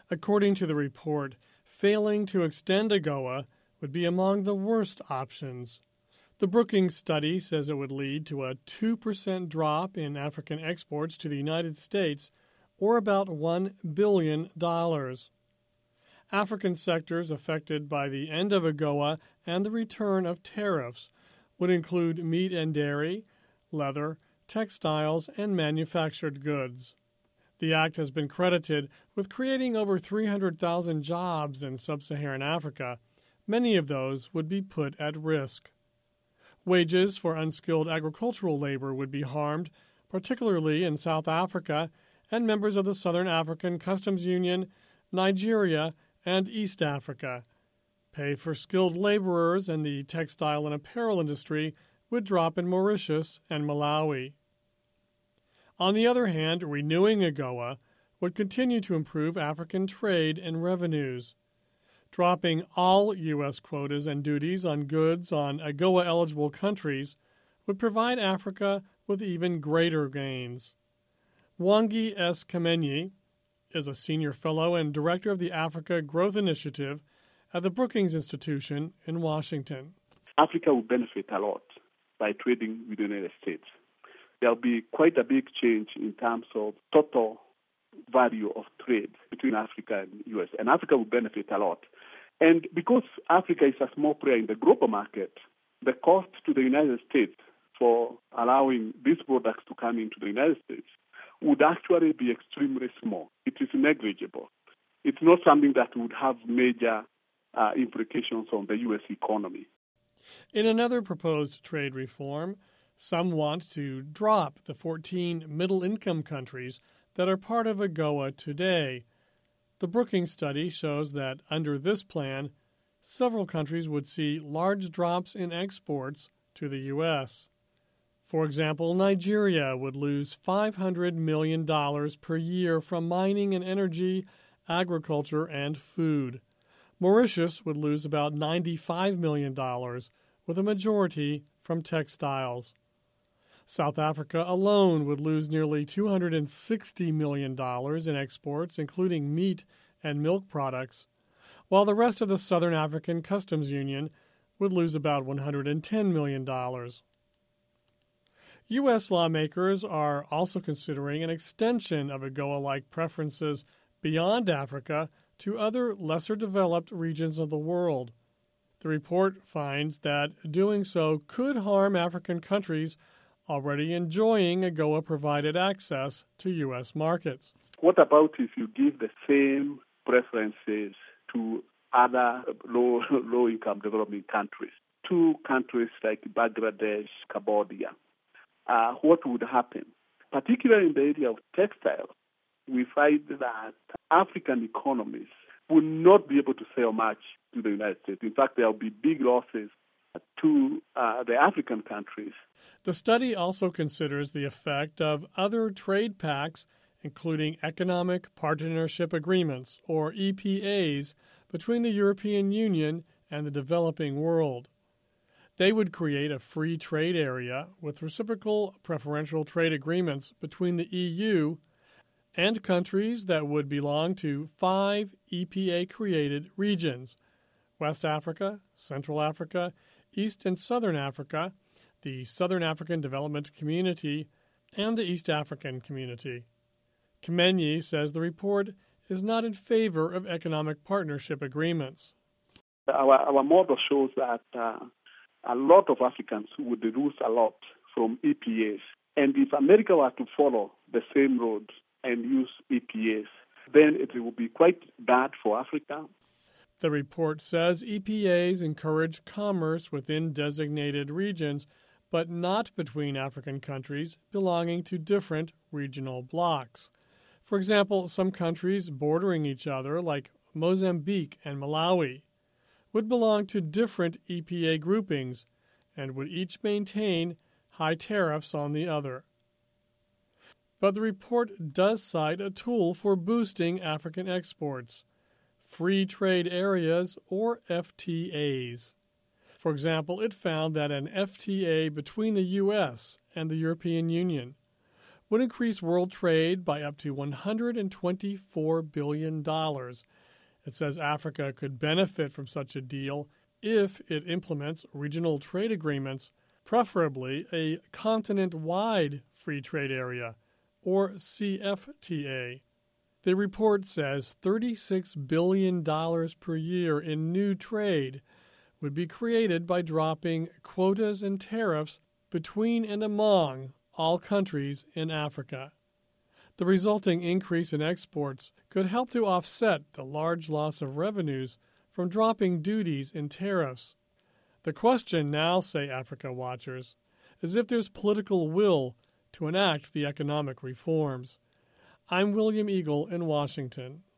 According to the report, failing to extend AGOA would be among the worst options. The Brookings study says it would lead to a 2% drop in African exports to the United States, or about $1 billion. African sectors affected by the end of AGOA and the return of tariffs would include meat and dairy, leather, textiles, and manufactured goods. The act has been credited with creating over 300,000 jobs in sub-Saharan Africa. Many of those would be put at risk. Wages for unskilled agricultural labor would be harmed, particularly in South Africa and members of the Southern African Customs Union, Nigeria, and East Africa. Pay for skilled laborers in the textile and apparel industry would drop in Mauritius and Malawi. On the other hand, renewing AGOA would continue to improve African trade and revenues. Dropping all U.S. quotas and duties on goods on AGOA-eligible countries would provide Africa with even greater gains. Wangi S. Kamenyi is a senior fellow and director of the Africa Growth Initiative at the Brookings Institution in Washington. Africa will benefit a lot by trading with the United States. There'll be quite a big change in terms of total value of trade between Africa and the U.S., and Africa will benefit a lot. And because Africa is a small player in the global market, the cost to the United States for allowing these products to come into the United States would actually be extremely small. It is negligible. It's not something that would have major implications on the U.S. economy. In another proposed trade reform, some want to drop the 14 middle-income countries that are part of AGOA today. The Brookings study shows that under this plan, several countries would see large drops in exports to the U.S. For example, Nigeria would lose $500 million per year from mining and energy, agriculture, and food. Mauritius would lose about $95 million, with a majority from textiles. South Africa alone would lose nearly $260 million in exports, including meat and milk products, while the rest of the Southern African Customs Union would lose about $110 million. U.S. lawmakers are also considering an extension of AGOA-like preferences beyond Africa to other lesser-developed regions of the world. The report finds that doing so could harm African countries already enjoying AGOA-provided access to U.S. markets. What about if you give the same preferences to other low-income developing countries, to countries like Bangladesh, Cambodia? What would happen? Particularly in the area of textiles, we find that African economies will not be able to sell much to the United States. In fact, there will be big losses to the African countries. The study also considers the effect of other trade pacts, including Economic Partnership Agreements, or EPAs, between the European Union and the developing world. They would create a free trade area with reciprocal preferential trade agreements between the EU and countries that would belong to 5 EPA-created regions: West Africa, Central Africa, East and Southern Africa, the Southern African Development Community, and the East African Community. Kamenyi says the report is not in favor of economic partnership agreements. Our model shows that a lot of Africans would lose a lot from EPAs. And if America were to follow the same road and use EPAs, then it will be quite bad for Africa. The report says EPAs encourage commerce within designated regions, but not between African countries belonging to different regional blocs. For example, some countries bordering each other, like Mozambique and Malawi, would belong to different EPA groupings and would each maintain high tariffs on the other. But the report does cite a tool for boosting African exports: free trade areas, or FTAs. For example, it found that an FTA between the U.S. and the European Union would increase world trade by up to $124 billion. It says Africa could benefit from such a deal if it implements regional trade agreements, preferably a continent-wide free trade area, or CFTA. The report says $36 billion per year in new trade would be created by dropping quotas and tariffs between and among all countries in Africa. The resulting increase in exports could help to offset the large loss of revenues from dropping duties and tariffs. The question now, say Africa watchers, is if there's political will to enact the economic reforms. I'm William Eagle in Washington.